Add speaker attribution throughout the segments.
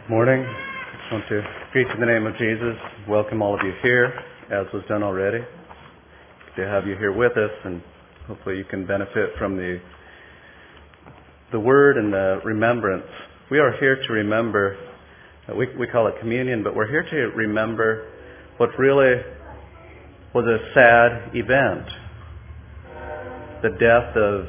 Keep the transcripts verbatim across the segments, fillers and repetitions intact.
Speaker 1: Morning. I want to greet you in the name of Jesus. Welcome all of you here, as was done already. Good to have you here with us, and hopefully you can benefit from the the word and the remembrance. We are here to remember. We we call it communion, but we're here to remember what really was a sad event: the death of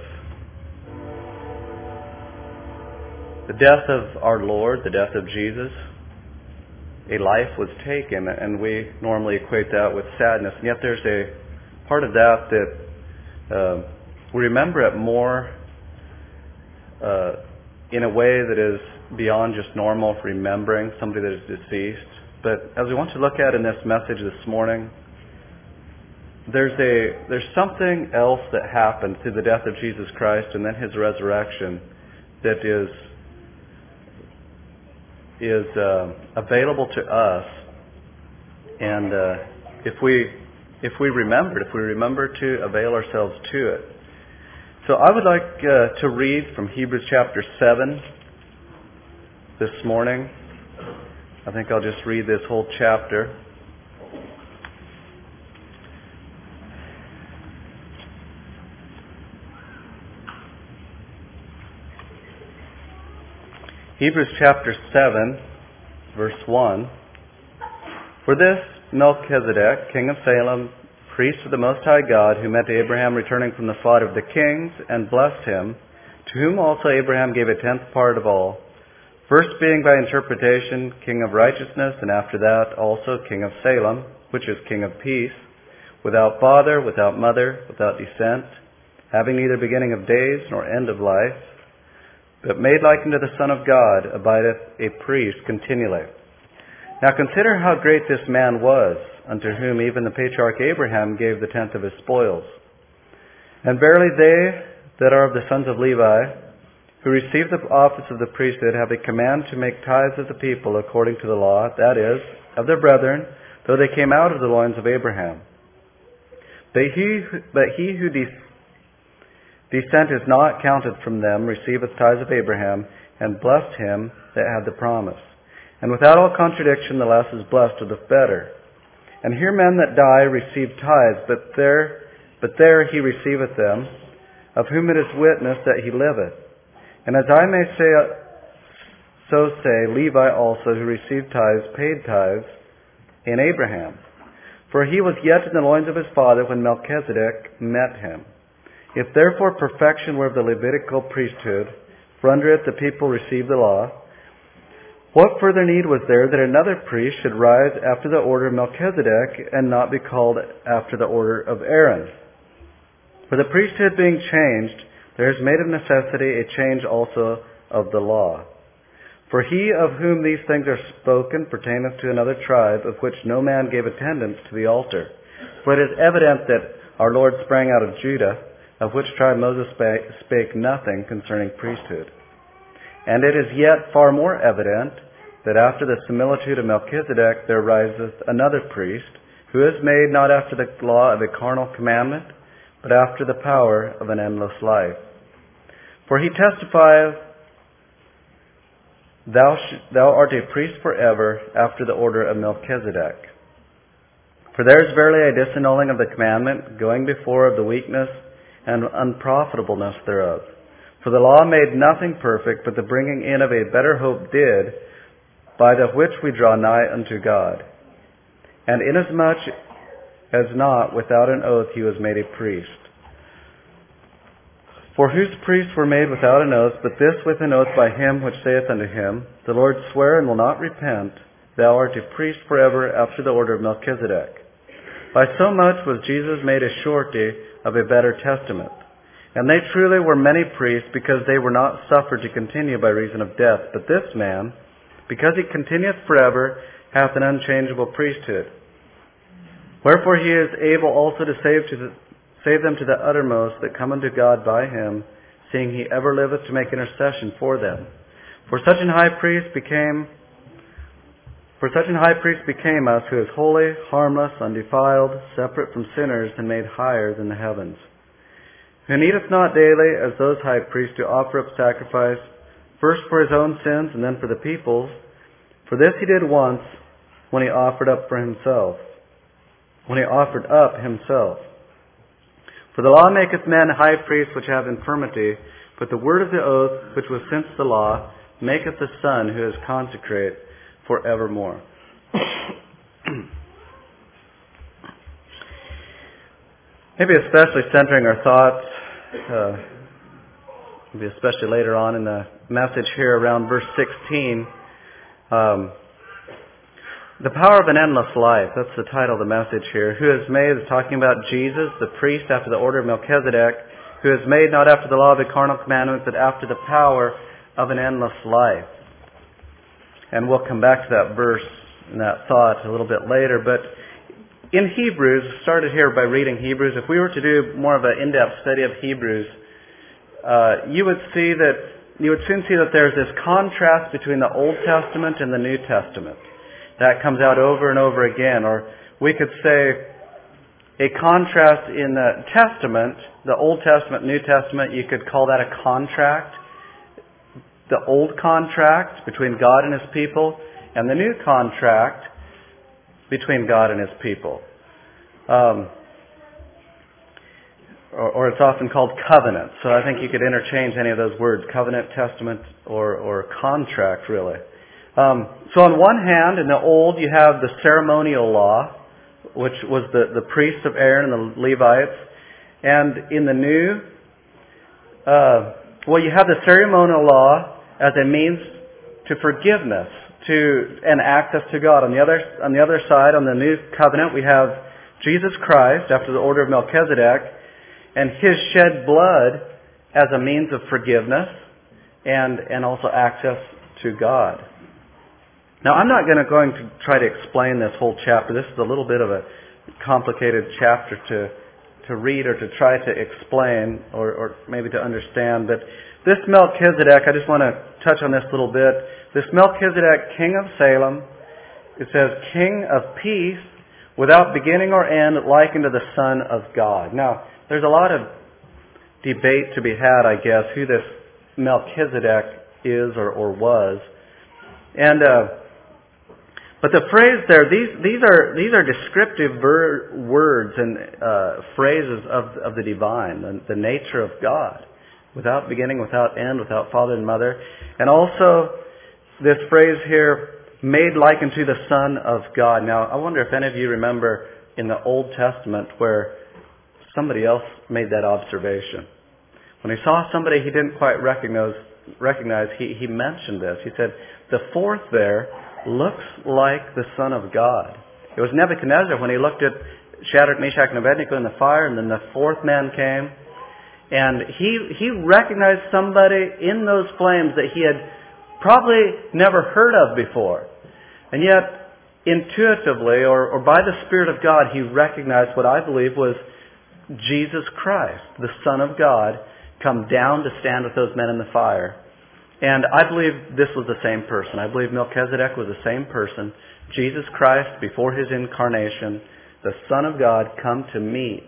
Speaker 1: the death of our Lord, the death of Jesus. A life was taken, and we normally equate that with sadness. And yet there's a part of that that uh, we remember it more uh, in a way that is beyond just normal remembering somebody that is deceased. But as we want to look at in this message this morning, there's a there's something else that happened through the death of Jesus Christ and then His resurrection that is is uh, available to us, and uh, if we if we remember, if we remember to avail ourselves to it. So I would like uh, to read from Hebrews chapter seven this morning. I think I'll just read this whole chapter. Hebrews chapter seven, verse one. For this Melchizedek, king of Salem, priest of the Most High God, who met Abraham returning from the slaughter of the kings, and blessed him, to whom also Abraham gave a tenth part of all, first being by interpretation king of righteousness, and after that also king of Salem, which is king of peace, without father, without mother, without descent, having neither beginning of days nor end of life, but made like unto the Son of God, abideth a priest continually. Now consider how great this man was, unto whom even the patriarch Abraham gave the tenth of his spoils. And verily they that are of the sons of Levi, who receive the office of the priesthood, have a command to make tithes of the people according to the law, that is, of their brethren, though they came out of the loins of Abraham. But he, but he who de- Descent is not counted from them, receiveth tithes of Abraham, and blessed him that had the promise. And without all contradiction, the less is blessed of the better. And here men that die receive tithes, but there, but there he receiveth them, of whom it is witnessed that he liveth. And as I may say, so say Levi also, who received tithes, paid tithes in Abraham. For he was yet in the loins of his father when Melchizedek met him. If therefore perfection were of the Levitical priesthood, for under it the people received the law, what further need was there that another priest should rise after the order of Melchizedek, and not be called after the order of Aaron? For the priesthood being changed, there is made of necessity a change also of the law. For he of whom these things are spoken pertaineth to another tribe, of which no man gave attendance to the altar. For it is evident that our Lord sprang out of Judah, of which tribe Moses spake, spake nothing concerning priesthood. And it is yet far more evident that after the similitude of Melchizedek there riseth another priest, who is made not after the law of a carnal commandment, but after the power of an endless life. For he testifieth, Thou, sh- thou art a priest forever after the order of Melchizedek. For there is verily a disannulling of the commandment, going before of the weakness and unprofitableness thereof. For the law made nothing perfect, but the bringing in of a better hope did, by the which we draw nigh unto God. And inasmuch as not without an oath he was made a priest. For whose priests were made without an oath, but this with an oath by him which saith unto him, The Lord sware and will not repent, Thou art a priest forever after the order of Melchizedek. By so much was Jesus made a surety of a better testament. And they truly were many priests, because they were not suffered to continue by reason of death. But this man, because he continueth forever, hath an unchangeable priesthood. Wherefore he is able also to save, to the, save them to the uttermost that come unto God by him, seeing he ever liveth to make intercession for them. For such an high priest became For such an high priest became us, who is holy, harmless, undefiled, separate from sinners, and made higher than the heavens. Who needeth not daily, as those high priests, to offer up sacrifice, first for his own sins, and then for the people's, For this he did once when he offered up for himself, when he offered up himself. For the law maketh men high priests which have infirmity, but the word of the oath, which was since the law, maketh the Son who is consecrate for evermore. Maybe especially centering our thoughts, uh, maybe especially later on in the message here around verse sixteen, um, the power of an endless life. That's the title of the message here. Who is made is talking about Jesus, the priest after the order of Melchizedek, who is made not after the law of the carnal commandments, but after the power of an endless life. And we'll come back to that verse and that thought a little bit later. But in Hebrews, started here by reading Hebrews. If we were to do more of an in-depth study of Hebrews, uh, you would see that you would soon see that there's this contrast between the Old Testament and the New Testament. That comes out over and over again. Or we could say a contrast in the Testament, the Old Testament, New Testament, you could call that a contract. The old contract between God and His people, and the new contract between God and His people. Um, or, or it's often called covenant. So I think you could interchange any of those words, covenant, testament, or, or contract, really. Um, so on one hand, in the old, you have the ceremonial law, which was the, the priests of Aaron and the Levites. And in the new, uh, well, you have the ceremonial law as a means to forgiveness, to and access to God. On the other on the other side, on the new covenant, we have Jesus Christ after the order of Melchizedek, and His shed blood as a means of forgiveness and and also access to God. Now, I'm not going to going to try to explain this whole chapter. This is a little bit of a complicated chapter to to read or to try to explain or, or maybe to understand. But this Melchizedek, I just want to touch on this a little bit. This Melchizedek, king of Salem, it says, king of peace, without beginning or end, likened to the Son of God. Now, there's a lot of debate to be had, I guess, who this Melchizedek is or, or was. And uh, but the phrase there, these these are these are descriptive ver- words and uh, phrases of of the divine, the, the nature of God, without beginning, without end, without father and mother, and also this phrase here, made like unto the Son of God. Now, I wonder if any of you remember in the Old Testament where somebody else made that observation. When he saw somebody he didn't quite recognize, recognize he, he mentioned this. He said, the fourth there looks like the Son of God. It was Nebuchadnezzar when he looked at Shadrach, Meshach, and Abednego in the fire, and then the fourth man came. And he he recognized somebody in those flames that he had probably never heard of before. And yet, intuitively, or, or by the Spirit of God, he recognized what I believe was Jesus Christ, the Son of God, come down to stand with those men in the fire. And I believe this was the same person. I believe Melchizedek was the same person. Jesus Christ, before His incarnation, the Son of God, come to meet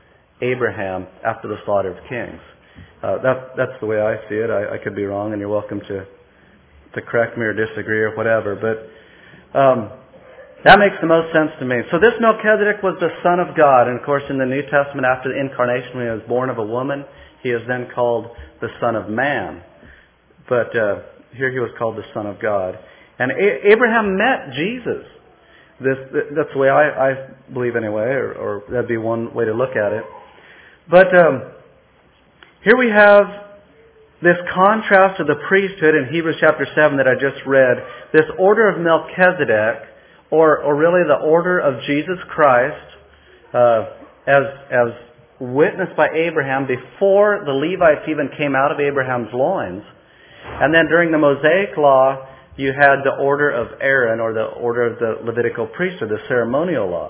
Speaker 1: Abraham after the slaughter of kings. Uh, that, that's the way I see it. I, I could be wrong, and you're welcome to to correct me or disagree or whatever. But um, that makes the most sense to me. So this Melchizedek was the Son of God. And of course, in the New Testament, after the incarnation, when He was born of a woman, He is then called the Son of Man. But uh, here He was called the Son of God. And A- Abraham met Jesus. This, that's the way I, I believe anyway, or, or that'd be one way to look at it. But um, here we have this contrast of the priesthood in Hebrews chapter seven that I just read. This order of Melchizedek, or, or really the order of Jesus Christ, uh, as as witnessed by Abraham before the Levites even came out of Abraham's loins. And then during the Mosaic law, you had the order of Aaron, or the order of the Levitical priesthood, the ceremonial law.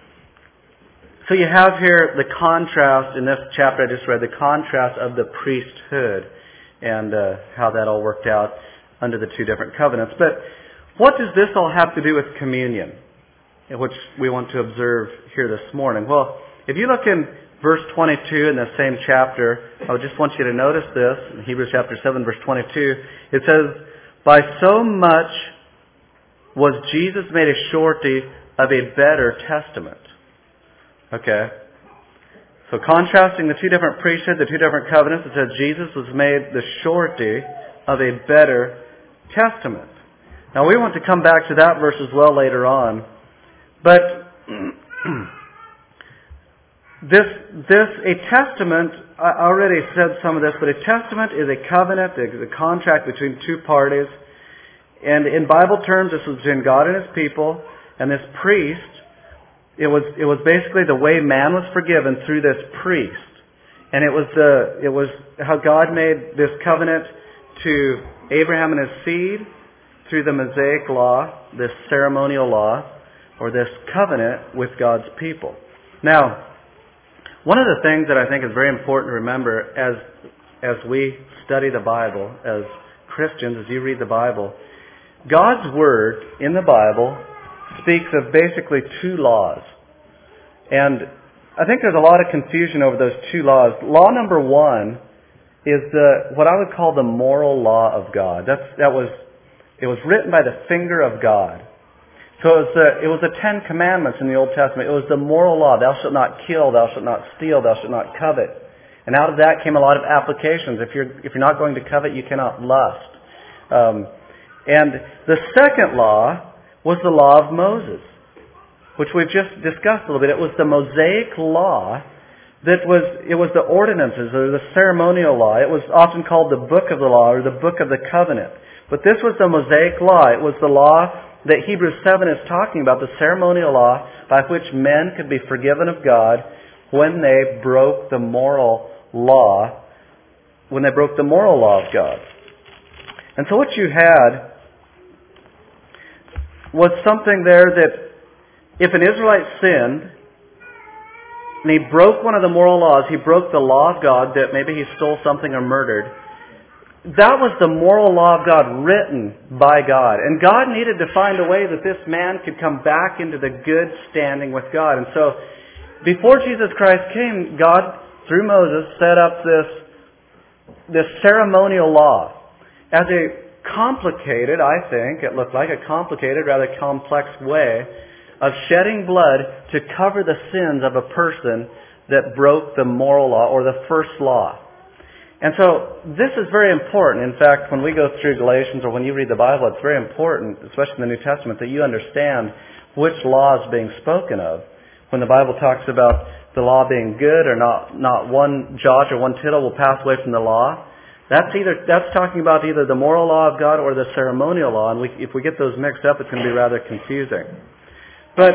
Speaker 1: So you have here the contrast, in this chapter I just read, the contrast of the priesthood and uh, how that all worked out under the two different covenants. But what does this all have to do with communion, which we want to observe here this morning? Well, if you look in verse twenty-two in the same chapter, I would just want you to notice this. In Hebrews chapter seven, verse twenty-two, it says, by so much was Jesus made a surety of a better testament. Okay? So contrasting the two different priesthoods, the two different covenants, it says Jesus was made the surety of a better testament. Now we want to come back to that verse as well later on. But this, this, a testament, I already said some of this, but a testament is a covenant, is a contract between two parties. And in Bible terms, this was between God and His people, and this priest, it was it was basically the way man was forgiven through this priest. And it was the it was how God made this covenant to Abraham and his seed through the Mosaic law, this ceremonial law, or this covenant with God's people. Now, one of the things that I think is very important to remember as as we study the Bible, as Christians, as you read the Bible, God's Word in the Bible speaks of basically two laws. And I think there's a lot of confusion over those two laws. Law number one is the what I would call the moral law of God. That's that was it was written by the finger of God. So it was the it was the Ten Commandments in the Old Testament. It was the moral law. Thou shalt not kill, thou shalt not steal, thou shalt not covet. And out of that came a lot of applications. If you're if you're not going to covet, you cannot lust. Um, and the second law was the law of Moses, which we've just discussed a little bit. It was the Mosaic law that was, it was the ordinances or the ceremonial law. It was often called the book of the law or the book of the covenant. But this was the Mosaic law. It was the law that Hebrews seven is talking about, the ceremonial law by which men could be forgiven of God when they broke the moral law, when they broke the moral law of God. And so what you had was something there that if an Israelite sinned and he broke one of the moral laws, he broke the law of God, that maybe he stole something or murdered, that was the moral law of God written by God. And God needed to find a way that this man could come back into the good standing with God. And so before Jesus Christ came, God, through Moses, set up this, this ceremonial law as a complicated, I think, it looked like a complicated, rather complex way of shedding blood to cover the sins of a person that broke the moral law or the first law. And so this is very important. In fact, when we go through Galatians or when you read the Bible, it's very important, especially in the New Testament, that you understand which law is being spoken of. When the Bible talks about the law being good or not, not one jot or one tittle will pass away from the law, That's either that's talking about either the moral law of God or the ceremonial law, and we, if we get those mixed up, it's going to be rather confusing. But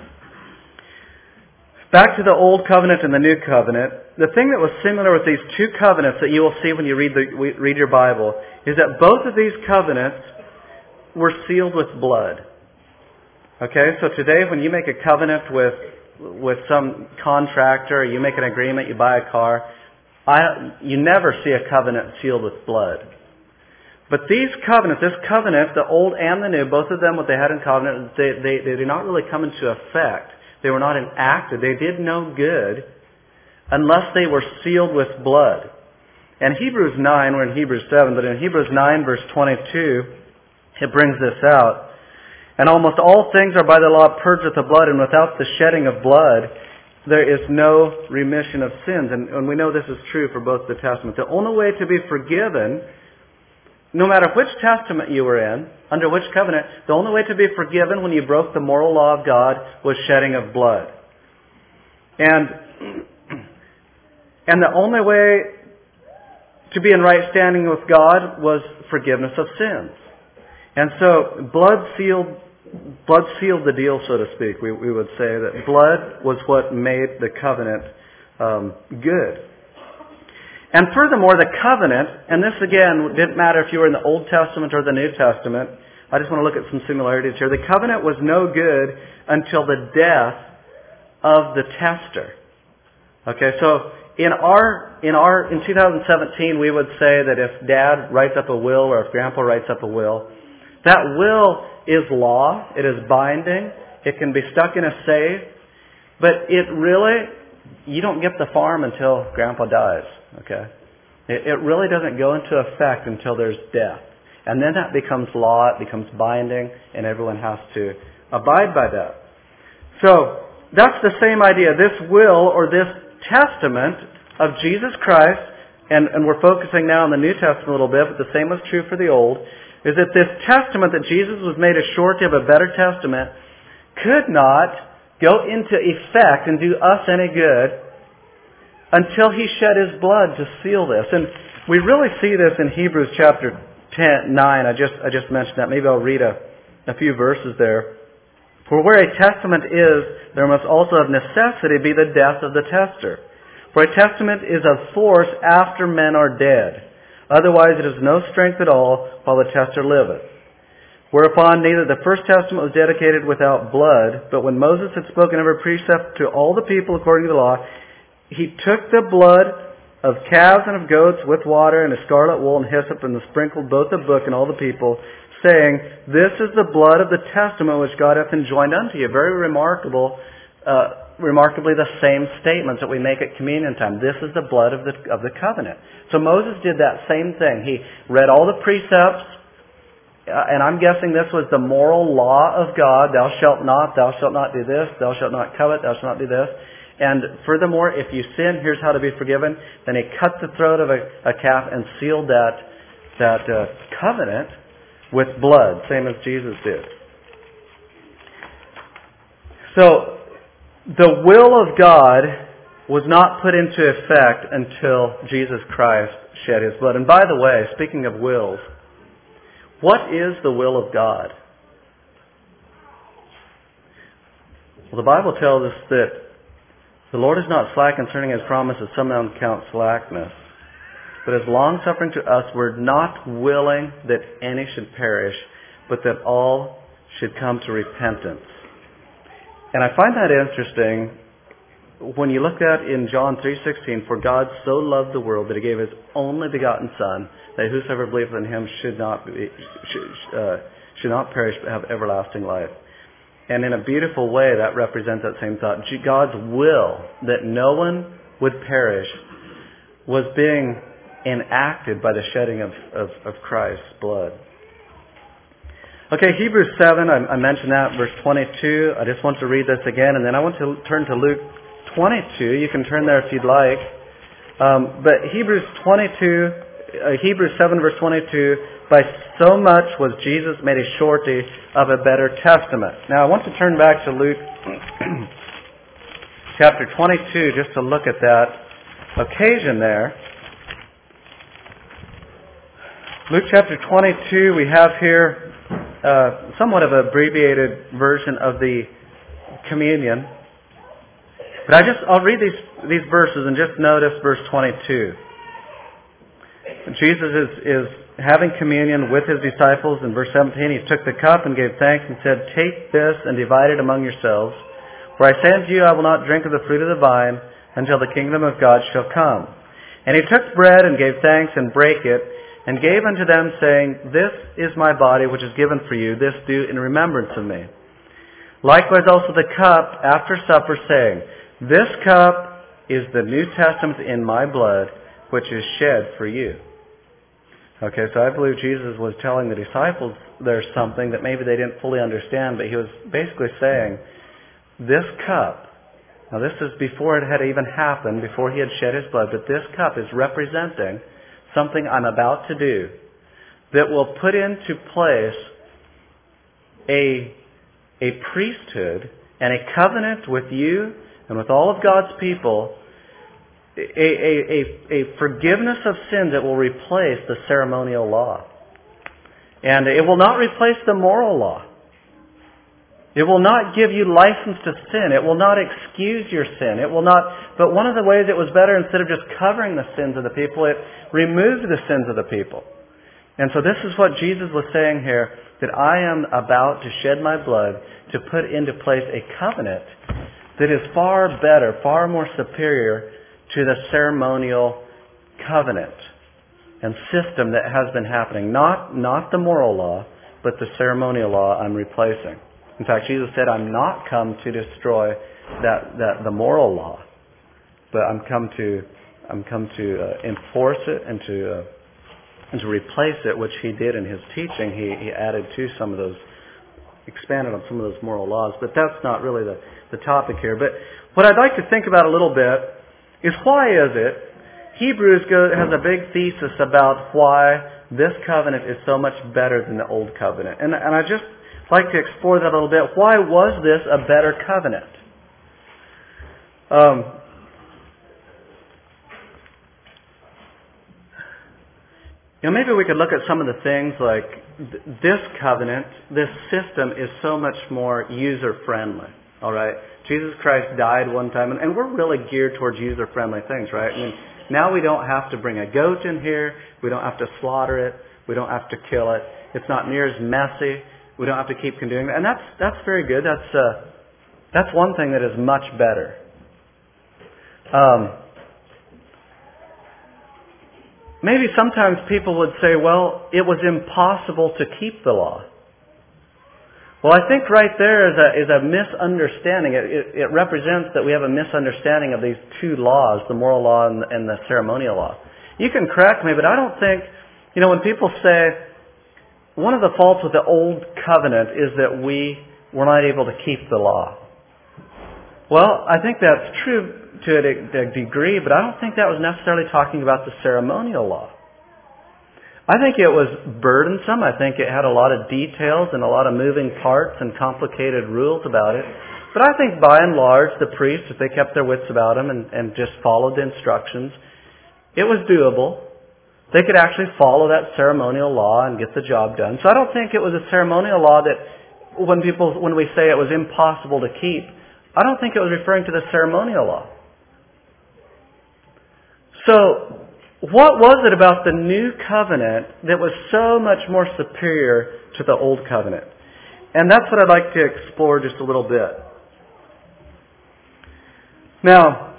Speaker 1: back to the Old Covenant and the New Covenant, the thing that was similar with these two covenants that you will see when you read the read your Bible is that both of these covenants were sealed with blood. Okay, so today when you make a covenant with with some contractor, you make an agreement, you buy a car. I, you never see a covenant sealed with blood. But these covenants, this covenant, the old and the new, both of them, what they had in covenant, they, they, they did not really come into effect. They were not enacted. They did no good unless they were sealed with blood. And Hebrews nine, we're in Hebrews seven, but in Hebrews nine verse twenty-two, it brings this out. And almost all things are by the law purged with the blood, and without the shedding of blood, there is no remission of sins. And, and we know this is true for both the Testaments. The only way to be forgiven, no matter which testament you were in, under which covenant, the only way to be forgiven when you broke the moral law of God was shedding of blood. And, and the only way to be in right standing with God was forgiveness of sins. And so blood sealed Blood sealed the deal, so to speak. We, we would say that blood was what made the covenant um, good. And furthermore, the covenant, and this again didn't matter if you were in the Old Testament or the New Testament. I just want to look at some similarities here. The covenant was no good until the death of the tester. Okay, so in our in our in two thousand seventeen, we would say that if Dad writes up a will or if Grandpa writes up a will, that will is law. It is binding. It can be stuck in a safe. But it really, you don't get the farm until Grandpa dies. Okay? It, it really doesn't go into effect until there's death. And then that becomes law, it becomes binding, and everyone has to abide by that. So, that's the same idea. This will, or this testament of Jesus Christ, and, and we're focusing now on the New Testament a little bit, but the same was true for the Old, is that this testament that Jesus was made a surety of a better testament could not go into effect and do us any good until He shed His blood to seal this. And we really see this in Hebrews chapter ten, nine. I just, I just mentioned that. Maybe I'll read a, a few verses there. For where a testament is, there must also of necessity be the death of the tester. For a testament is of force after men are dead. Otherwise it is no strength at all while the tester liveth. Whereupon neither the first testament was dedicated without blood, but when Moses had spoken every precept to all the people according to the law, he took the blood of calves and of goats with water and a scarlet wool and hyssop and sprinkled both the book and all the people, saying, This is the blood of the testament which God hath enjoined unto you. Very remarkable, uh, remarkably the same statements that we make at communion time. This is the blood of the of the covenant. So Moses did that same thing. He read all the precepts, uh, and I'm guessing this was the moral law of God. Thou shalt not, thou shalt not do this, thou shalt not covet, thou shalt not do this. And furthermore, if you sin, here's how to be forgiven. Then he cut the throat of a, a calf and sealed that, that uh, covenant with blood, same as Jesus did. So, the will of God was not put into effect until Jesus Christ shed His blood. And by the way, speaking of wills, what is the will of God? Well, the Bible tells us that the Lord is not slack concerning His promise, as some men count slackness, but is long-suffering to us. We're not willing that any should perish, but that all should come to repentance. And I find that interesting when you look at in John three sixteen, For God so loved the world that He gave His only begotten Son, that whosoever believeth in Him should not be, should, uh, should not perish but have everlasting life. And in a beautiful way, that represents that same thought. God's will that no one would perish was being enacted by the shedding of, of, of Christ's blood. Okay, Hebrews seven, I, I mentioned that, verse twenty-two. I just want to read this again, and then I want to turn to Luke twenty-two. You can turn there if you'd like. Um, but Hebrews twenty-two, uh, Hebrews seven, verse twenty-two, by so much was Jesus made a surety of a better testament. Now I want to turn back to Luke chapter twenty-two just to look at that occasion there. Luke chapter twenty-two, we have here uh, somewhat of an abbreviated version of the communion. But I just, I'll read these, these verses and just notice verse twenty-two. Jesus is, is having communion with His disciples. In verse seventeen, He took the cup and gave thanks and said, Take this and divide it among yourselves. For I say unto you, I will not drink of the fruit of the vine until the kingdom of God shall come. And He took bread and gave thanks and brake it, and gave unto them, saying, This is my body which is given for you. This do in remembrance of me. Likewise also the cup after supper, saying, This cup is the New Testament in my blood, which is shed for you. Okay, so I believe Jesus was telling the disciples there's something that maybe they didn't fully understand, but He was basically saying, this cup, now this is before it had even happened, before He had shed His blood, but this cup is representing something I'm about to do that will put into place a, a priesthood and a covenant with you and with all of God's people, a, a, a, a forgiveness of sins that will replace the ceremonial law. And it will not replace the moral law. It will not give you license to sin. It will not excuse your sin. It will not, but one of the ways it was better, instead of just covering the sins of the people, it removed the sins of the people. And so this is what Jesus was saying here, that I am about to shed my blood to put into place a covenant that is far better, far more superior to the ceremonial covenant and system that has been happening. Not, not the moral law, but the ceremonial law I'm replacing. In fact, Jesus said, I'm not come to destroy that, that the moral law, but I'm come to I'm come to uh, enforce it and to uh, and to replace it, which he did in his teaching, he, he added to some of those, expanded on some of those moral laws. But that's not really the, the topic here. But what I'd like to think about a little bit is why is it Hebrews go, has a big thesis about why this covenant is so much better than the old covenant. And, and I just like to explore that a little bit. Why was this a better covenant? Um, you know, maybe we could look at some of the things like th- this covenant, this system is so much more user-friendly. All right? Jesus Christ died one time, and, and we're really geared towards user-friendly things, right? I mean, now we don't have to bring a goat in here. We don't have to slaughter it. We don't have to kill it. It's not near as messy. We don't have to keep doing that. And that's that's very good. That's uh, that's one thing that is much better. Um, maybe sometimes people would say, well, it was impossible to keep the law. Well, I think right there is a, is a misunderstanding. It, it, it represents that we have a misunderstanding of these two laws, the moral law and the, and the ceremonial law. You can correct me, but I don't think, you know, when people say, one of the faults with the old covenant is that we were not able to keep the law. Well, I think that's true to a, a degree, but I don't think that was necessarily talking about the ceremonial law. I think it was burdensome. I think it had a lot of details and a lot of moving parts and complicated rules about it. But I think by and large, the priests, if they kept their wits about them and, and just followed the instructions, it was doable. They could actually follow that ceremonial law and get the job done. So I don't think it was a ceremonial law that when people, when we say it was impossible to keep, I don't think it was referring to the ceremonial law. So, what was it about the new covenant that was so much more superior to the old covenant? And that's what I'd like to explore just a little bit. Now,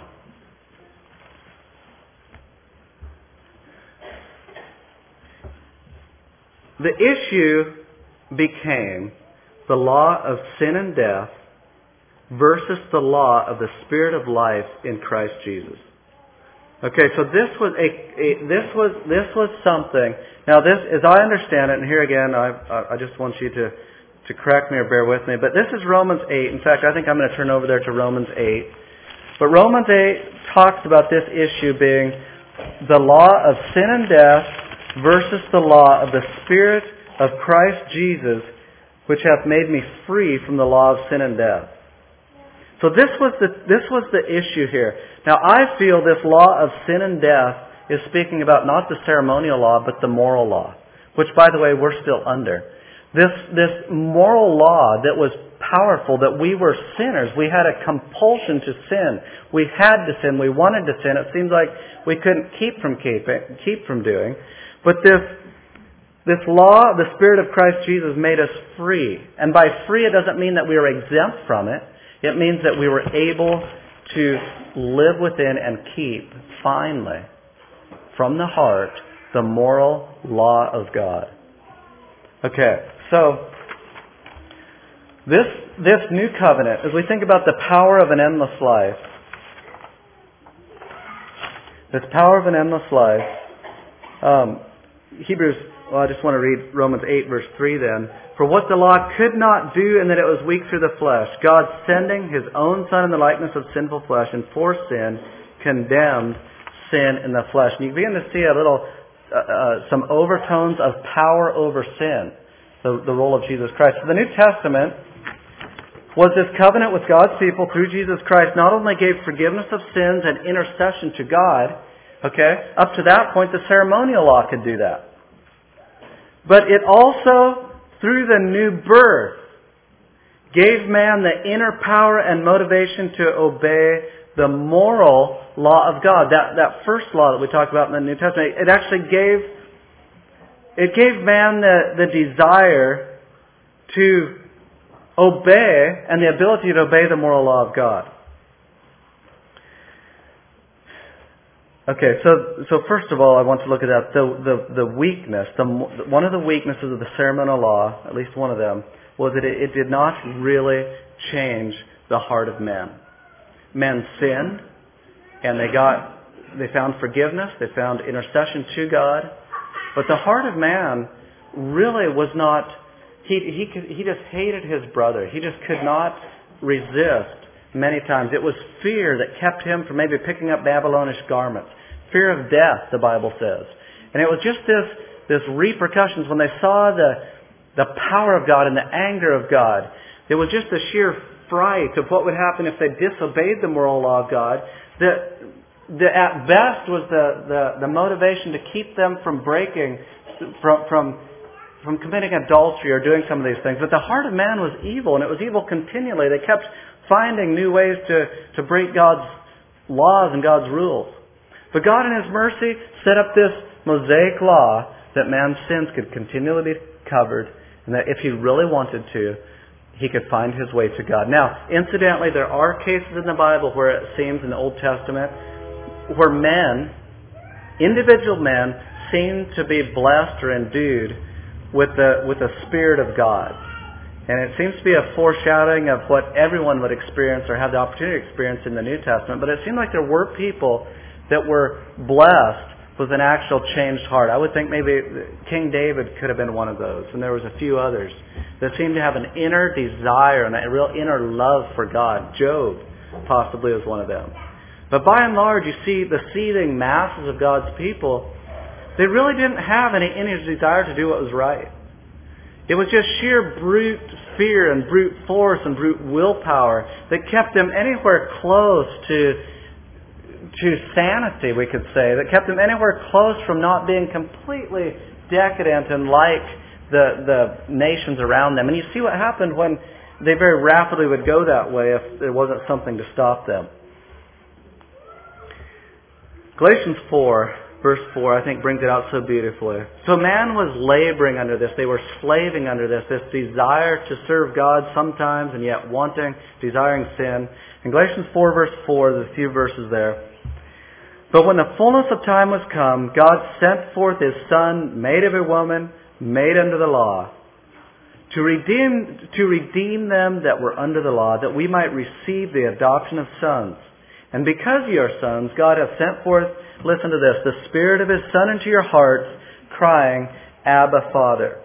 Speaker 1: the issue became the law of sin and death versus the law of the Spirit of life in Christ Jesus. Okay, so this was a, a this was this was something. Now, this, as I understand it, and here again, I I just want you to to correct me or bear with me, but this is Romans eight. In fact, I think I'm going to turn over there to Romans eight. But Romans eight talks about this issue being the law of sin and death versus the law of the Spirit of Christ Jesus, which hath made me free from the law of sin and death. So this was the this was the issue here. Now I feel this law of sin and death is speaking about not the ceremonial law, but the moral law, which, by the way, we're still under. This this moral law that was powerful, that we were sinners. We had a compulsion to sin. We had to sin. We wanted to sin. It seems like we couldn't keep from keeping, keep from doing. But this this law, the Spirit of Christ Jesus, made us free. And by free, it doesn't mean that we were exempt from it. It means that we were able to live within and keep, finally, from the heart, the moral law of God. Okay, so this this new covenant, as we think about the power of an endless life, this power of an endless life, um, Hebrews, well, I just want to read Romans eight, verse three then. For what the law could not do in that it was weak through the flesh, God sending His own Son in the likeness of sinful flesh and for sin, condemned sin in the flesh. And you begin to see a little, uh, uh, some overtones of power over sin, the, the role of Jesus Christ. So the New Testament was this covenant with God's people through Jesus Christ not only gave forgiveness of sins and intercession to God, okay, up to that point the ceremonial law could do that. But it also, through the new birth, gave man the inner power and motivation to obey the moral law of God. That that first law that we talked about in the New Testament, it actually gave it gave man the, the desire to obey and the ability to obey the moral law of God. Okay, so so first of all, I want to look at that. The the, the weakness, the, one of the weaknesses of the ceremonial law, at least one of them, was that it, it did not really change the heart of men. Men sinned, and they got they found forgiveness, they found intercession to God, But the heart of man really was not, he, he, could, he just hated his brother. He just could not resist many times. It was fear that kept him from maybe picking up Babylonish garments. Fear of death, the Bible says. And it was just this, this repercussions when they saw the, the power of God and the anger of God. It was just the sheer fright of what would happen if they disobeyed the moral law of God that, that at best was the, the, the motivation to keep them from breaking, from, from, from committing adultery or doing some of these things. But the heart of man was evil, and it was evil continually. They kept finding new ways to, to break God's laws and God's rules. But God in His mercy set up this Mosaic law that man's sins could continually be covered, and that if he really wanted to, he could find his way to God. Now, incidentally, there are cases in the Bible where it seems in the Old Testament where men, individual men, seem to be blessed or endued with the with the Spirit of God. And it seems to be a foreshadowing of what everyone would experience or have the opportunity to experience in the New Testament. But it seemed like there were people that were blessed with an actual changed heart. I would think maybe King David could have been one of those. And there was a few others that seemed to have an inner desire and a real inner love for God. Job possibly was one of them. But by and large, you see the seething masses of God's people, they really didn't have any inner desire to do what was right. It was just sheer brute fear and brute force and brute willpower that kept them anywhere close to, to sanity, we could say, that kept them anywhere close from not being completely decadent and like the, the nations around them. And you see what happened when they very rapidly would go that way if there wasn't something to stop them. Galatians four, verse four, I think brings it out so beautifully. So man was laboring under this. They were slaving under this, this desire to serve God sometimes and yet wanting, desiring sin. In Galatians four, verse four, there's a few verses there. But when the fullness of time was come, God sent forth His Son, made of a woman, made under the law, to redeem, to redeem them that were under the law, that we might receive the adoption of sons. And because ye are sons, God hath sent forth, listen to this, the Spirit of His Son into your hearts, crying, Abba, Father.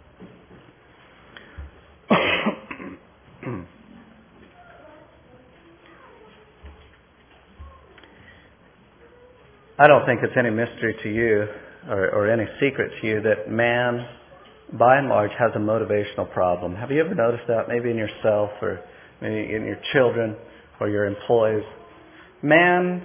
Speaker 1: I don't think it's any mystery to you or, or any secret to you that man, by and large, has a motivational problem. Have you ever noticed that? Maybe in yourself or maybe in your children or your employees. Man,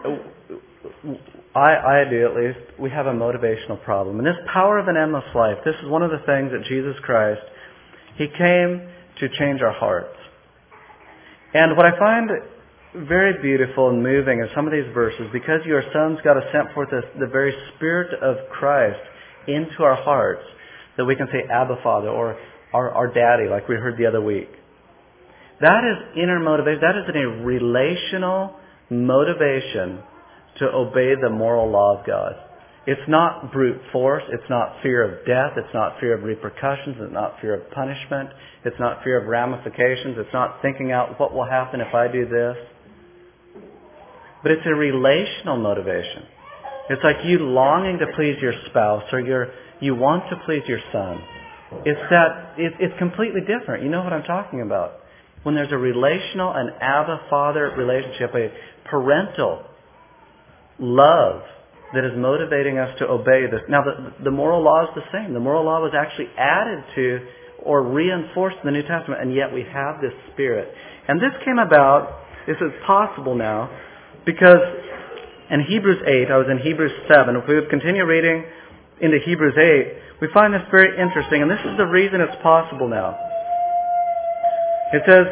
Speaker 1: I, I do at least, we have a motivational problem. And this power of an endless life, this is one of the things that Jesus Christ, He came to change our hearts. And what I find very beautiful and moving in some of these verses, because you are sons, God has sent forth this, the very Spirit of Christ into our hearts, that we can say Abba, Father, or our, our Daddy, like we heard the other week. That is inner motivation. That is a relational motivation to obey the moral law of God. It's not brute force. It's not fear of death. It's not fear of repercussions. It's not fear of punishment. It's not fear of ramifications. It's not thinking out what will happen if I do this. But it's a relational motivation. It's like you longing to please your spouse or you're, you want to please your son. It's that, it, it's completely different. You know what I'm talking about. When there's a relational, an Abba-Father relationship, a parental love that is motivating us to obey this. Now, the, the moral law is the same. The moral law was actually added to or reinforced in the New Testament, and yet we have this Spirit. And this came about, this is possible now, because in Hebrews eight, I was in Hebrews seven, if we would continue reading into Hebrews eight, we find this very interesting, and this is the reason it's possible now. It says,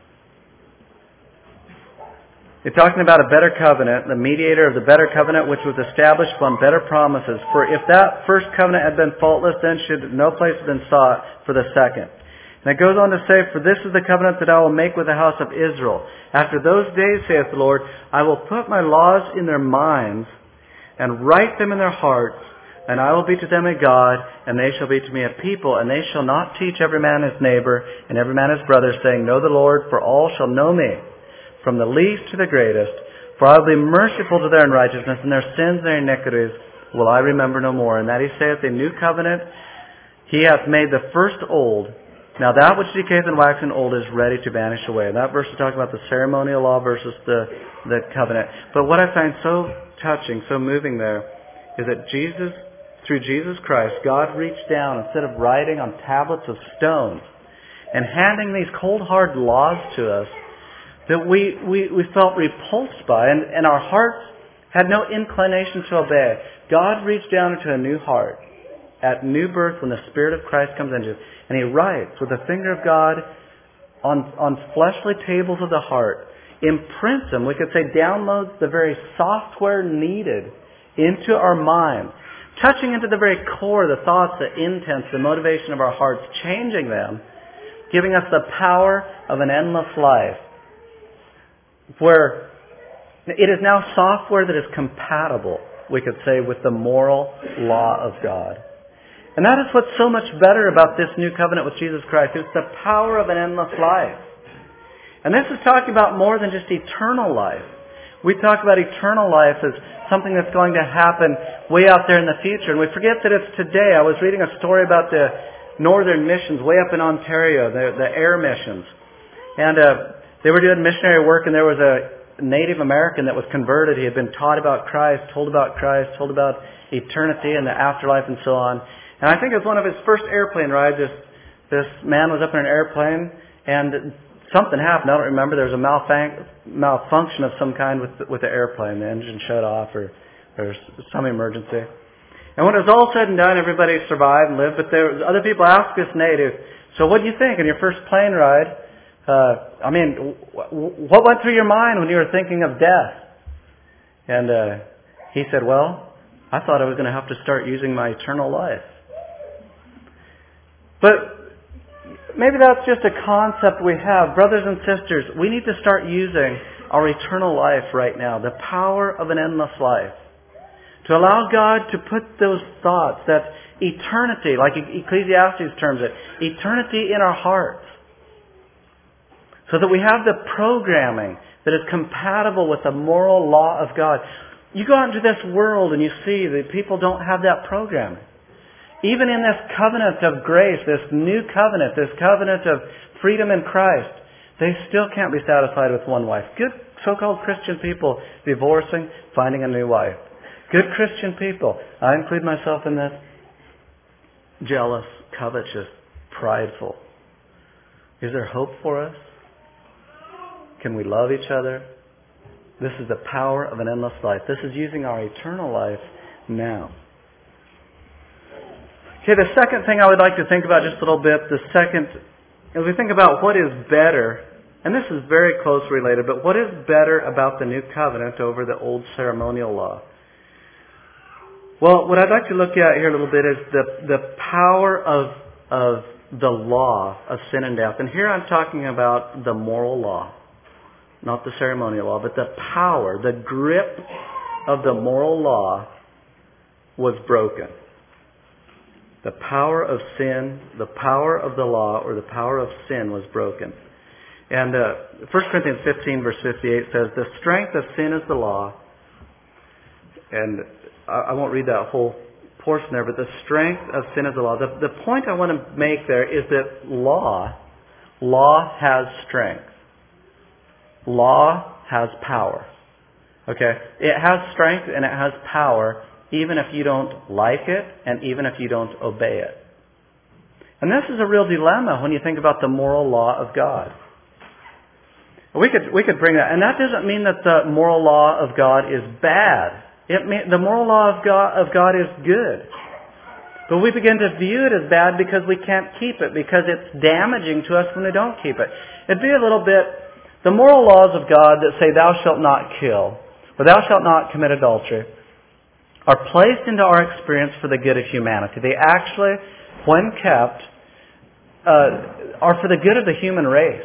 Speaker 1: it's talking about a better covenant, the mediator of the better covenant which was established upon better promises. For if that first covenant had been faultless, then should no place have been sought for the second. And it goes on to say, for this is the covenant that I will make with the house of Israel. After those days, saith the Lord, I will put my laws in their minds and write them in their hearts, and I will be to them a God, and they shall be to me a people, and they shall not teach every man his neighbor and every man his brother, saying, Know the Lord, for all shall know me, from the least to the greatest. For I will be merciful to their unrighteousness, and their sins and their iniquities will I remember no more. And that he saith, the new covenant, he hath made the first old. Now that which decayeth and waxeth old is ready to vanish away. And that verse is talking about the ceremonial law versus the, the covenant. But what I find so touching, so moving there, is that Jesus, through Jesus Christ, God reached down instead of writing on tablets of stone and handing these cold hard laws to us that we, we, we felt repulsed by and, and our hearts had no inclination to obey. God reached down into a new heart at new birth when the Spirit of Christ comes into it. And He writes with the finger of God on, on fleshly tables of the heart, imprints them, we could say downloads the very software needed into our minds, touching into the very core, the thoughts, the intents, the motivation of our hearts, changing them, giving us the power of an endless life, where it is now software that is compatible, we could say, with the moral law of God. And that is what's so much better about this new covenant with Jesus Christ. It's the power of an endless life. And this is talking about more than just eternal life. We talk about eternal life as something that's going to happen way out there in the future. And we forget that it's today. I was reading a story about the Northern Missions way up in Ontario, the, the air missions. And uh, they were doing missionary work, and there was a Native American that was converted. He had been taught about Christ, told about Christ, told about eternity and the afterlife and so on. And I think it was one of his first airplane rides. This, this man was up in an airplane, and something happened. I don't remember. There was a malfun- malfunction of some kind with the, with the airplane. The engine shut off, or there was some emergency. And when it was all said and done, everybody survived and lived. But there was other people asked this native, "So what do you think in your first plane ride? Uh, I mean, w- what went through your mind when you were thinking of death?" And uh, he said, "Well, I thought I was going to have to start using my eternal life." But maybe that's just a concept we have. Brothers and sisters, we need to start using our eternal life right now, the power of an endless life, to allow God to put those thoughts, that eternity, like Ecclesiastes terms it, eternity in our hearts, so that we have the programming that is compatible with the moral law of God. You go out into this world and you see that people don't have that programming. Even in this covenant of grace, this new covenant, this covenant of freedom in Christ, they still can't be satisfied with one wife. Good so-called Christian people divorcing, finding a new wife. Good Christian people, I include myself in this, jealous, covetous, prideful. Is there hope for us? Can we love each other? This is the power of an endless life. This is using our eternal life now. Okay, the second thing I would like to think about just a little bit, the second, as we think about what is better, and this is very closely related, but what is better about the new covenant over the old ceremonial law? Well, what I'd like to look at here a little bit is the, the power of, of the law of sin and death. And here I'm talking about the moral law, not the ceremonial law, but the power, the grip of the moral law was broken. The power of sin, the power of the law, or the power of sin was broken. And uh, First Corinthians fifteen, verse fifty-eight says, "The strength of sin is the law." And I, I won't read that whole portion there, but the strength of sin is the law. The, the point I want to make there is that law, law has strength. Law has power. Okay? It has strength and it has power, even if you don't like it and even if you don't obey it. And this is a real dilemma when you think about the moral law of God. We could we could bring that, and that doesn't mean that the moral law of God is bad. It mean, the moral law of God of God is good. But we begin to view it as bad because we can't keep it, because it's damaging to us when we don't keep it. It'd be a little bit, the moral laws of God that say thou shalt not kill, or thou shalt not commit adultery, are placed into our experience for the good of humanity. They actually, when kept, uh, are for the good of the human race.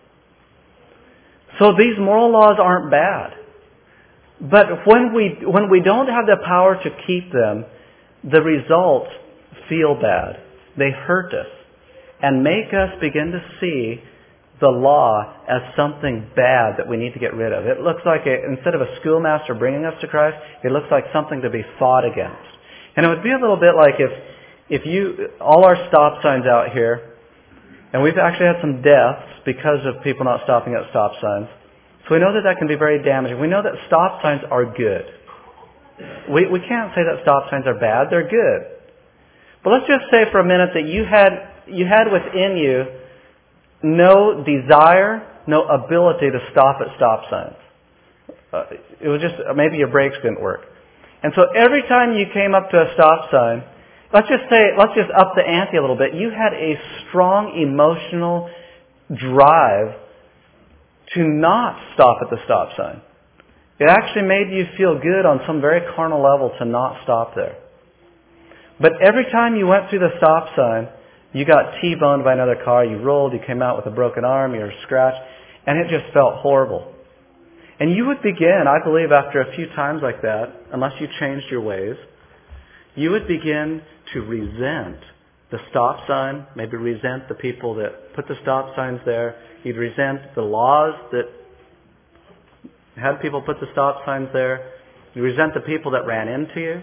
Speaker 1: So these moral laws aren't bad. But when we when we don't have the power to keep them, the results feel bad. They hurt us and make us begin to see the law as something bad that we need to get rid of. It looks like, a, instead of a schoolmaster bringing us to Christ, it looks like something to be fought against. And it would be a little bit like if, if you, all our stop signs out here, and we've actually had some deaths because of people not stopping at stop signs. So we know that that can be very damaging. We know that stop signs are good. We, we can't say that stop signs are bad. They're good. But let's just say for a minute that you had, you had within you no desire, no ability to stop at stop signs. Uh, it was just, maybe your brakes didn't work. And so every time you came up to a stop sign, let's just say, let's just up the ante a little bit. You had a strong emotional drive to not stop at the stop sign. It actually made you feel good on some very carnal level to not stop there. But every time you went through the stop sign, you got T-boned by another car, you rolled, you came out with a broken arm, you were scratched, and it just felt horrible. And you would begin, I believe, after a few times like that, unless you changed your ways, you would begin to resent the stop sign, maybe resent the people that put the stop signs there. You'd resent the laws that had people put the stop signs there. You resent the people that ran into you.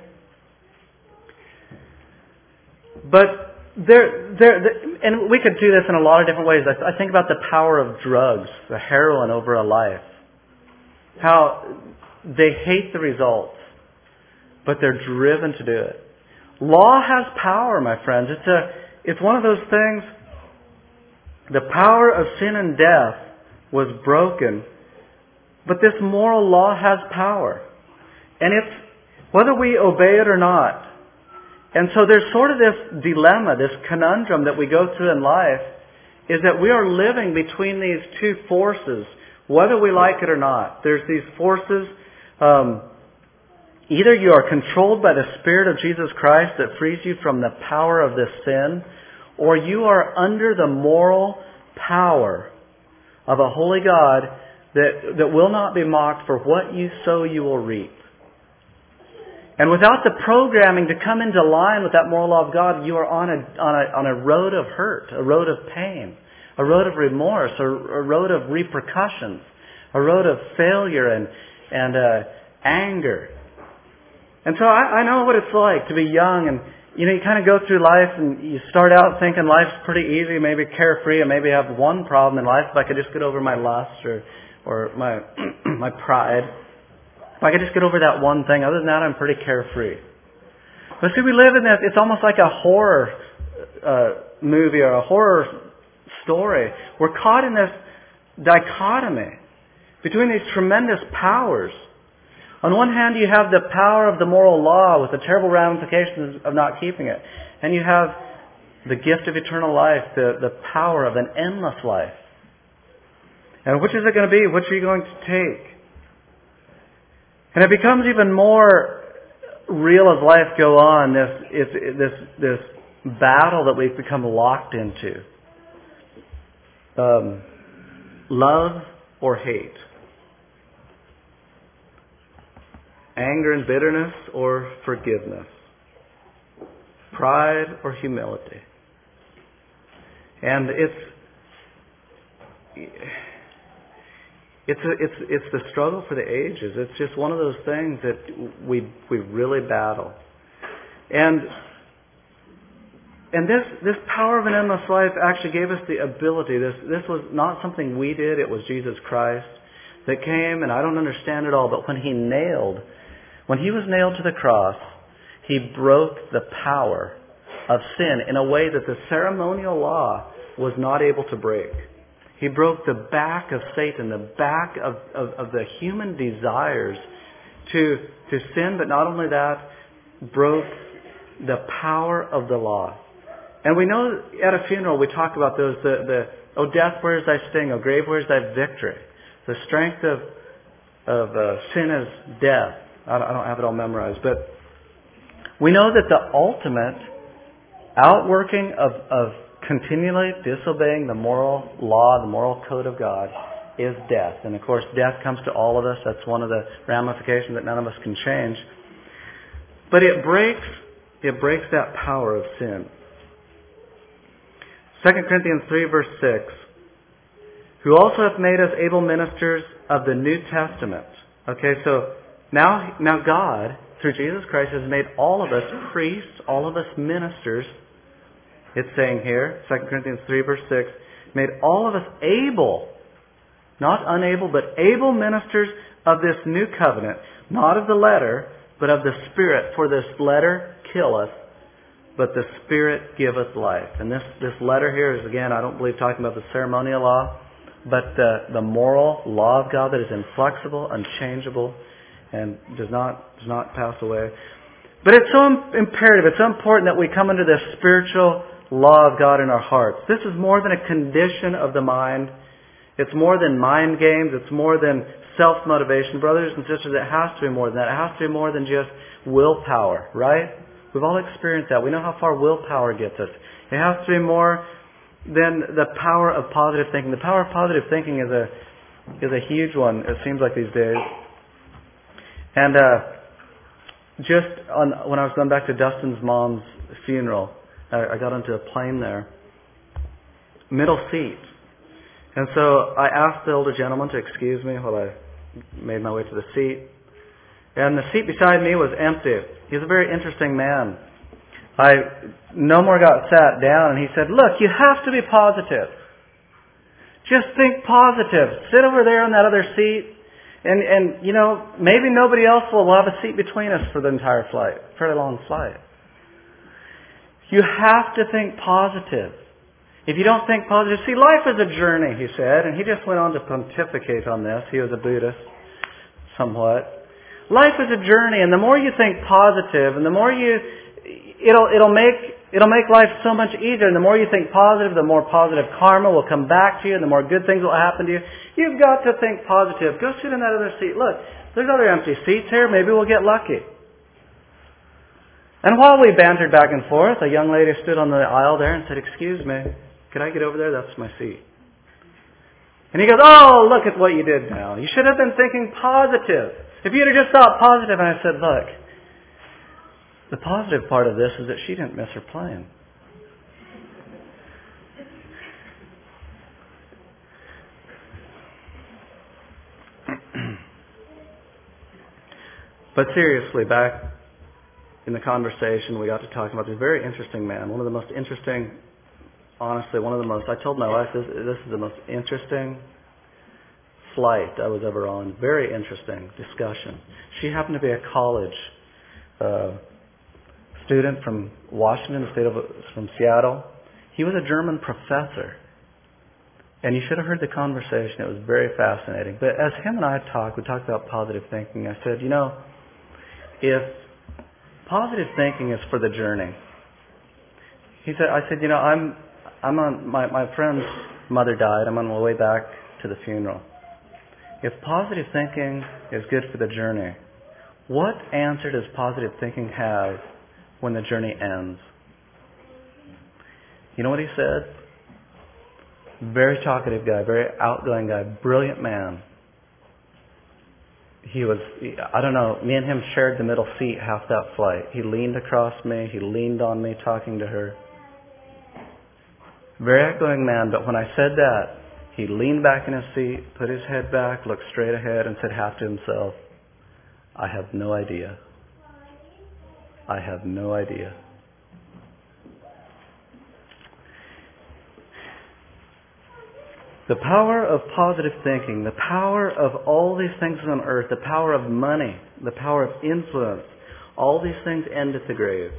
Speaker 1: But there, there, and we could do this in a lot of different ways. I think about the power of drugs, the heroin over a life. How they hate the results, but they're driven to do it. Law has power, my friends. It's a, it's one of those things. The power of sin and death was broken, but this moral law has power. And it's whether we obey it or not. And so there's sort of this dilemma, this conundrum that we go through in life, is that we are living between these two forces, whether we like it or not. There's these forces, um, either you are controlled by the Spirit of Jesus Christ that frees you from the power of this sin, or you are under the moral power of a holy God that, that will not be mocked. For what you sow, you will reap. And without the programming to come into line with that moral law of God, you are on a, on a, on a road of hurt, a road of pain, a road of remorse, a, a road of repercussions, a road of failure and, and uh, anger. And so I, I know what it's like to be young, and you know, you kind of go through life and you start out thinking life's pretty easy, maybe carefree, and maybe have one problem in life. If I could just get over my lust or or my my pride, if I could just get over that one thing. Other than that, I'm pretty carefree. But see, we live in this. It's almost like a horror uh, movie or a horror story. We're caught in this dichotomy between these tremendous powers. On one hand, you have the power of the moral law with the terrible ramifications of not keeping it. And you have the gift of eternal life, the, the power of an endless life. And which is it going to be? Which are you going to take? And it becomes even more real as life go on, this, it's, this, this battle that we've become locked into. Um, love or hate. Anger and bitterness or forgiveness. Pride or humility. And it's it's a, it's it's the struggle for the ages. It's just one of those things that we we really battle. And and this this power of an endless life actually gave us the ability. This this was not something we did. It was Jesus Christ that came, and I don't understand it all, but when He nailed When He was nailed to the cross, He broke the power of sin in a way that the ceremonial law was not able to break. He broke the back of Satan, the back of, of, of the human desires to, to sin, but not only that, broke the power of the law. And we know at a funeral we talk about those, the, the oh death, where is thy sting? Oh grave, where is thy victory? The strength of, of uh, sin is death. I don't have it all memorized, but we know that the ultimate outworking of, of continually disobeying the moral law, the moral code of God, is death. And of course, death comes to all of us. That's one of the ramifications that none of us can change. But it breaks, it breaks that power of sin. Second Corinthians three verse six who also hath made us able ministers of the New Testament. Okay, so now, now God, through Jesus Christ, has made all of us priests, all of us ministers. It's saying here, Second Corinthians three, verse six, made all of us able, not unable, but able ministers of this new covenant, not of the letter, but of the Spirit. For this letter killeth, but the Spirit giveth life. And this, this letter here is, again, I don't believe talking about the ceremonial law, but the, the moral law of God that is inflexible, unchangeable, and does not, does not pass away. But it's so imperative, it's so important that we come into this spiritual law of God in our hearts. This is more than a condition of the mind. It's more than mind games. It's more than self-motivation. Brothers and sisters, it has to be more than that. It has to be more than just willpower, right? We've all experienced that. We know how far willpower gets us. It has to be more than the power of positive thinking. The power of positive thinking is a is a huge one, it seems like these days. And uh, just on, when I was going back to Dustin's mom's funeral, I, I got onto a plane there. Middle seat. And so I asked the older gentleman to excuse me while I made my way to the seat. And the seat beside me was empty. He was a very interesting man. I no more got sat down, and he said, look, you have to be positive. Just think positive. Sit over there on that other seat, and, and you know, maybe nobody else will have a seat between us for the entire flight, fairly long flight. You have to think positive. If you don't think positive, see, life is a journey, he said, and he just went on to pontificate on this. He was a Buddhist, somewhat. Life is a journey, and the more you think positive, and the more you, it'll it'll make it'll make life so much easier. And the more you think positive, the more positive karma will come back to you, and the more good things will happen to you. You've got to think positive. Go sit in that other seat. Look, there's other empty seats here. Maybe we'll get lucky. And while we bantered back and forth, a young lady stood on the aisle there and said, "Excuse me, could I get over there? That's my seat." And he goes, "Oh, look at what you did now. You should have been thinking positive. If you'd have just thought positive." And I said, look, the positive part of this is that she didn't miss her plane. But seriously, back in the conversation, we got to talking about this very interesting man. One of the most interesting, honestly, one of the most, I told my wife, this, this is the most interesting flight I was ever on. Very interesting discussion. She happened to be a college uh, student from Washington, the state of from Seattle. He was a German professor, and you should have heard the conversation. It was very fascinating. But as him and I talked, we talked about positive thinking. I said, you know, if positive thinking is for the journey, he said, I said, you know, I'm I'm on my my friend's mother died. I'm on my way back to the funeral. If positive thinking is good for the journey, what answer does positive thinking have when the journey ends? You know what he said? Very talkative guy, very outgoing guy, brilliant man. He was, I don't know, me and him shared the middle seat half that flight. He leaned across me, he leaned on me talking to her. Very outgoing man, but when I said that, he leaned back in his seat, put his head back, looked straight ahead, and said half to himself, I have no idea. I have no idea. The power of positive thinking, the power of all these things on earth, the power of money, the power of influence, all these things end at the grave.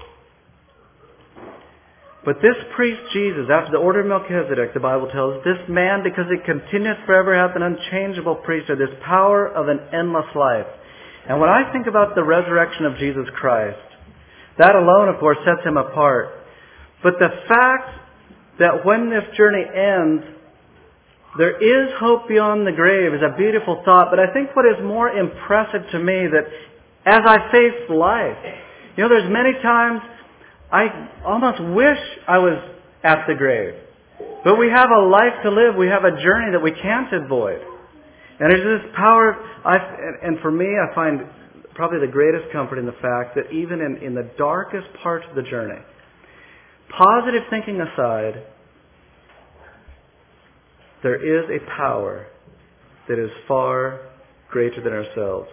Speaker 1: But this priest Jesus, after the order of Melchizedek, the Bible tells us, this man, because he continueth forever, hath an unchangeable priesthood, this power of an endless life. And when I think about the resurrection of Jesus Christ, that alone, of course, sets him apart. But the fact that when this journey ends, there is hope beyond the grave is a beautiful thought. But I think what is more impressive to me, that as I face life, you know, there's many times I almost wish I was at the grave. But we have a life to live. We have a journey that we can't avoid. And there's this power, I, and for me, I find probably the greatest comfort in the fact that even in, in the darkest parts of the journey, positive thinking aside, there is a power that is far greater than ourselves.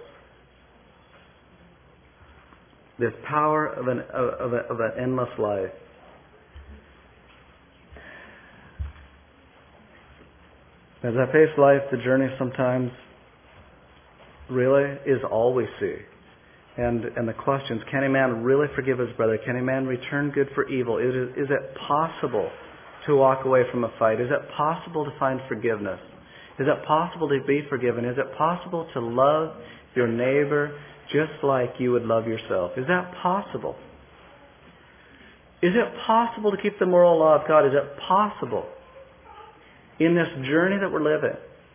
Speaker 1: This power of an, of, a, of an endless life. As I face life, the journey sometimes really is all we see. And and the questions, can a man really forgive his brother? Can a man return good for evil? Is it, is it possible to walk away from a fight? Is it possible to find forgiveness? Is it possible to be forgiven? Is it possible to love your neighbor just like you would love yourself? Is that possible? Is it possible to keep the moral law of God? Is it possible in this journey that we're living?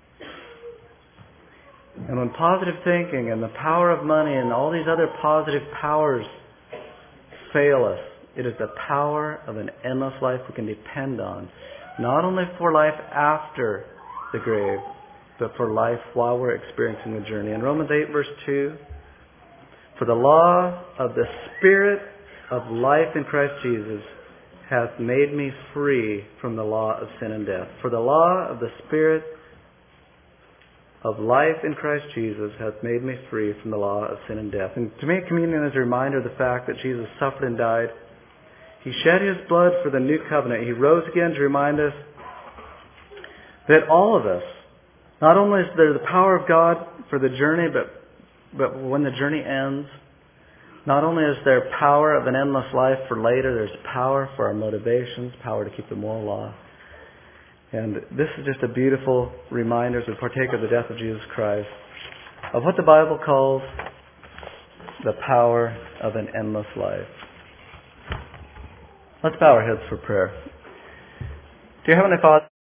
Speaker 1: And when positive thinking and the power of money and all these other positive powers fail us, it is the power of an endless life we can depend on, not only for life after the grave, but for life while we're experiencing the journey. In Romans eight verse two, for the law of the Spirit of life in Christ Jesus hath made me free from the law of sin and death. For the law of the Spirit of life in Christ Jesus hath made me free from the law of sin and death. And to me, communion is a reminder of the fact that Jesus suffered and died. He shed His blood for the new covenant. He rose again to remind us that all of us, not only is there the power of God for the journey, but, but when the journey ends, not only is there power of an endless life for later, there's power for our motivations, power to keep the moral law. And this is just a beautiful reminder as we partake of the death of Jesus Christ of what the Bible calls the power of an endless life. Let's bow our heads for prayer. Dear Heavenly Father,